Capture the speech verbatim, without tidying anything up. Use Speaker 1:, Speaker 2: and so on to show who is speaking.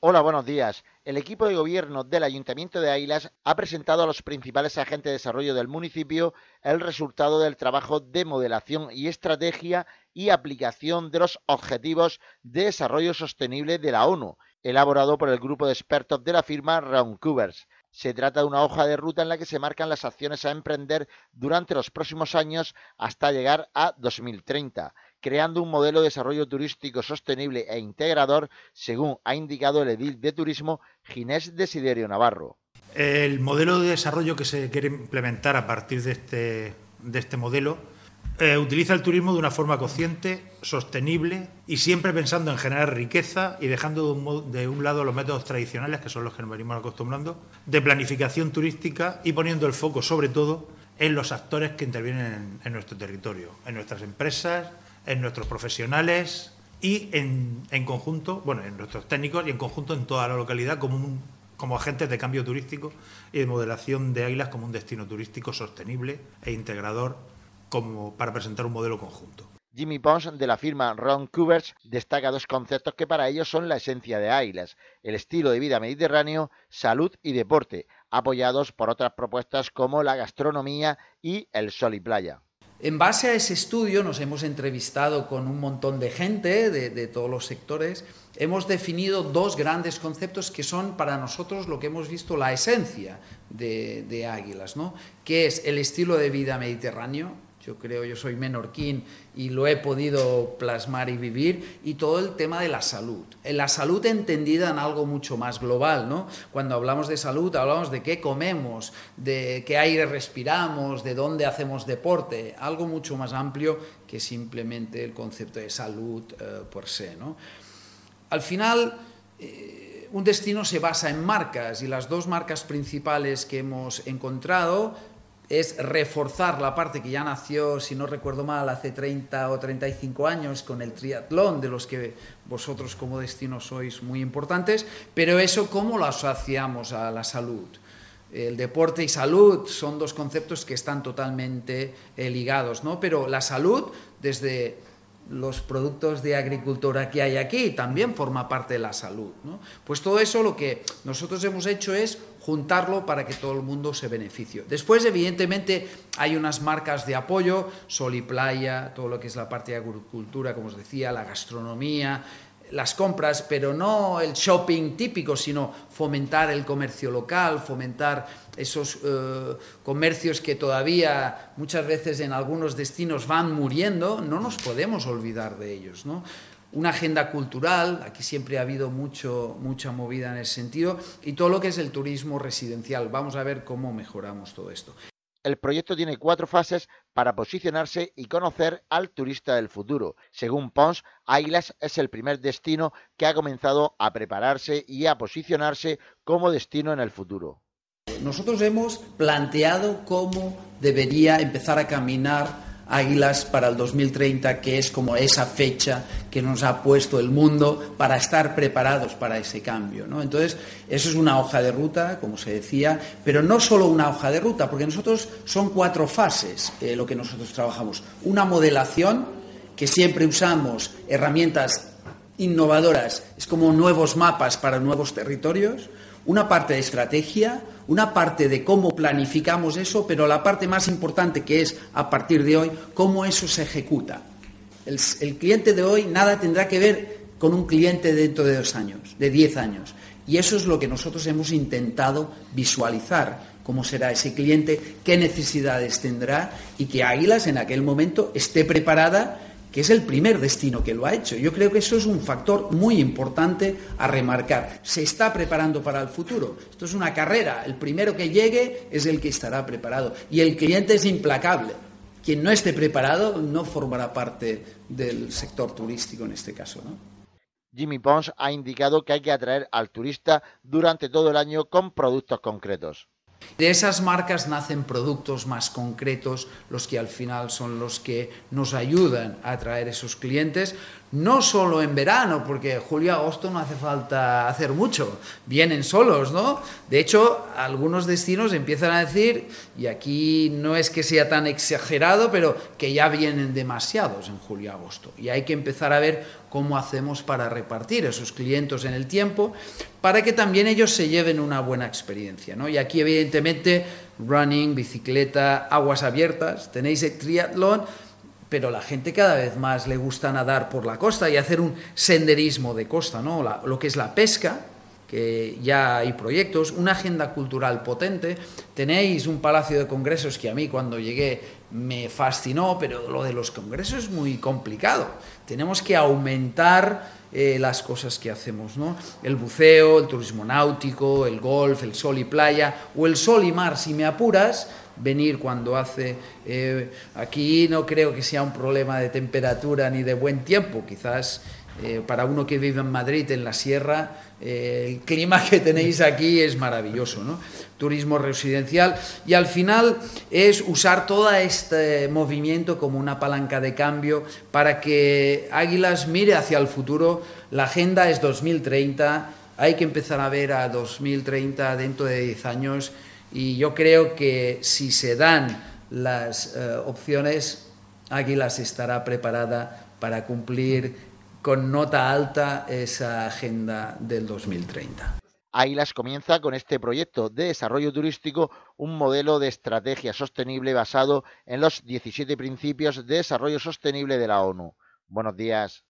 Speaker 1: Hola, buenos días. El equipo de gobierno del Ayuntamiento de Águilas ha presentado a los principales agentes de desarrollo del municipio el resultado del trabajo de modelación y estrategia y aplicación de los Objetivos de Desarrollo Sostenible de la ONU, elaborado por el grupo de expertos de la firma Round-Cubers. Se trata de una hoja de ruta en la que se marcan las acciones a emprender durante los próximos años hasta llegar a dos mil treinta, creando un modelo de desarrollo turístico sostenible e integrador, según ha indicado el edil de turismo Ginés Desiderio Navarro.
Speaker 2: El modelo de desarrollo que se quiere implementar a partir de este, de este modelo eh, utiliza el turismo de una forma consciente, sostenible y siempre pensando en generar riqueza y dejando de un, de un lado los métodos tradicionales, que son los que nos venimos acostumbrando, de planificación turística y poniendo el foco sobre todo en los actores que intervienen en, en nuestro territorio, en nuestras empresas, en nuestros profesionales y en, en conjunto, bueno, en nuestros técnicos y en conjunto en toda la localidad como, un, como agentes de cambio turístico y de modelación de Águilas como un destino turístico sostenible e integrador como para presentar un modelo conjunto.
Speaker 1: Jimmy Pons, de la firma Round-Cubers, destaca dos conceptos que para ellos son la esencia de Águilas: el estilo de vida mediterráneo, salud y deporte, apoyados por otras propuestas como la gastronomía y el sol y playa.
Speaker 3: En base a ese estudio nos hemos entrevistado con un montón de gente de, de todos los sectores. Hemos definido dos grandes conceptos que son para nosotros lo que hemos visto la esencia de, de Águilas, ¿no? Que es el estilo de vida mediterráneo. Yo creo, yo soy menorquín y lo he podido plasmar y vivir, y todo el tema de la salud. La salud entendida en algo mucho más global, ¿no? Cuando hablamos de salud, hablamos de qué comemos, de qué aire respiramos, de dónde hacemos deporte, algo mucho más amplio que simplemente el concepto de salud eh, por se, ¿no? Al final, eh, un destino se basa en marcas, y las dos marcas principales que hemos encontrado es reforzar la parte que ya nació, si no recuerdo mal, hace treinta o treinta y cinco años con el triatlón, de los que vosotros como destino sois muy importantes, pero eso ¿cómo lo asociamos a la salud? El deporte y salud son dos conceptos que están totalmente eh, ligados, ¿no? Pero la salud, desde los productos de agricultura que hay aquí, también forma parte de la salud, ¿no? Pues todo eso lo que nosotros hemos hecho es juntarlo para que todo el mundo se beneficie. Después, evidentemente, hay unas marcas de apoyo, sol y playa, todo lo que es la parte de agricultura, como os decía, la gastronomía, las compras, pero no el shopping típico, sino fomentar el comercio local, fomentar esos eh, comercios que todavía muchas veces en algunos destinos van muriendo. No nos podemos olvidar de ellos, ¿no? Una agenda cultural, aquí siempre ha habido mucho, mucha movida en ese sentido, y todo lo que es el turismo residencial. Vamos a ver cómo mejoramos todo esto.
Speaker 1: El proyecto tiene cuatro fases para posicionarse y conocer al turista del futuro. Según Pons, Águilas es el primer destino que ha comenzado a prepararse y a posicionarse como destino en el futuro.
Speaker 3: Nosotros hemos planteado cómo debería empezar a caminar Águilas para el dos mil treinta, que es como esa fecha que nos ha puesto el mundo para estar preparados para ese cambio, ¿no? Entonces, eso es una hoja de ruta, como se decía, pero no solo una hoja de ruta, porque nosotros son cuatro fases eh, lo que nosotros trabajamos. Una modelación, que siempre usamos herramientas innovadoras, es como nuevos mapas para nuevos territorios. Una parte de estrategia, una parte de cómo planificamos eso, pero la parte más importante, que es a partir de hoy, cómo eso se ejecuta. El, el cliente de hoy nada tendrá que ver con un cliente dentro de dos años, de diez años. Y eso es lo que nosotros hemos intentado visualizar, cómo será ese cliente, qué necesidades tendrá, y que Águilas en aquel momento esté preparada, que es el primer destino que lo ha hecho. Yo creo que eso es un factor muy importante a remarcar. Se está preparando para el futuro. Esto es una carrera. El primero que llegue es el que estará preparado. Y el cliente es implacable. Quien no esté preparado no formará parte del sector turístico en este caso, ¿no?
Speaker 1: Jimmy Pons ha indicado que hay que atraer al turista durante todo el año con productos concretos.
Speaker 3: De esas marcas nacen productos más concretos, los que al final son los que nos ayudan a atraer esos clientes. no solo en verano, porque julio-agosto no hace falta hacer mucho, vienen solos, ¿no? De hecho, algunos destinos empiezan a decir, y aquí no es que sea tan exagerado, pero que ya vienen demasiados en julio-agosto, y hay que empezar a ver cómo hacemos para repartir esos clientes en el tiempo, para que también ellos se lleven una buena experiencia, ¿no? Y aquí, evidentemente, running, bicicleta, aguas abiertas, tenéis el triatlón, pero la gente cada vez más le gusta nadar por la costa y hacer un senderismo de costa, ¿no? La, lo que es la pesca, que ya hay proyectos, una agenda cultural potente, tenéis un palacio de congresos que a mí cuando llegué me fascinó, pero lo de los congresos es muy complicado, tenemos que aumentar eh, las cosas que hacemos, ¿no? El buceo, el turismo náutico, el golf, el sol y playa, o el sol y mar, si me apuras, venir cuando hace, eh, aquí no creo que sea un problema de temperatura ni de buen tiempo, quizás eh, para uno que vive en Madrid, en la sierra, eh, el clima que tenéis aquí es maravilloso, ¿no? Turismo residencial, y al final es usar todo este movimiento como una palanca de cambio para que Águilas mire hacia el futuro. La agenda es dos mil treinta, hay que empezar a ver a dos mil treinta dentro de diez años. Y yo creo que si se dan las eh, opciones, Águilas estará preparada para cumplir con nota alta esa agenda del dos mil treinta.
Speaker 1: Águilas comienza con este proyecto de desarrollo turístico, un modelo de estrategia sostenible basado en los diecisiete principios de desarrollo sostenible de la ONU. Buenos días.